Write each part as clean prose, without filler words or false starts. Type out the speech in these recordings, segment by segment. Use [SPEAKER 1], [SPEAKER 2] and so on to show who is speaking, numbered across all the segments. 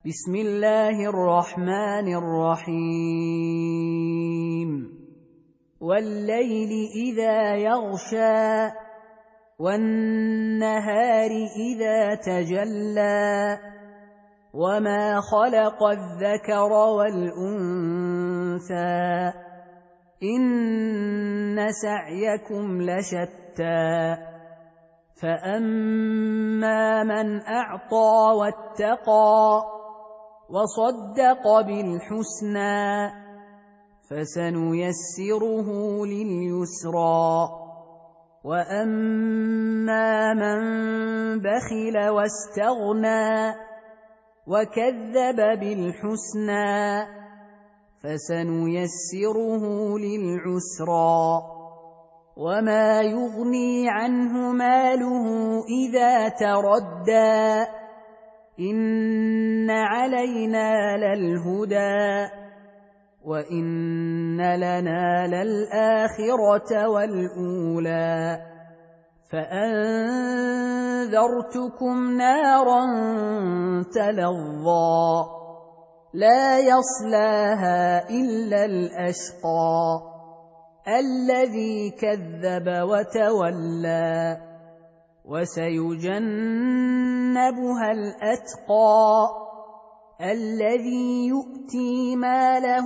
[SPEAKER 1] بسم الله الرحمن الرحيم والليل إذا يغشى والنهار إذا تجلى وما خلق الذكر والأنثى إن سعيكم لشتى فأما من أعطى واتقى وصدق بالحسنى فسنيسره لليسرى وأما من بخل واستغنى وكذب بالحسنى فسنيسره للعسرى وما يغني عنه ماله إذا تردى إن علينا للهدى وإن لنا للآخرة والأولى فأنذرتكم نارا تلظى لا يصلاها إلا الأشقى الذي كذب وتولى وسيجنبها الأتقى الذي يؤتي ماله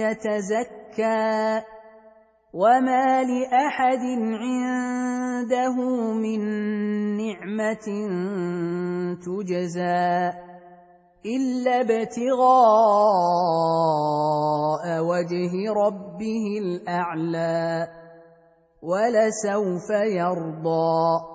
[SPEAKER 1] يتزكى وما لأحد عنده من نعمة تجزى إلا ابتغاء وجه ربه الأعلى ولسوف يرضى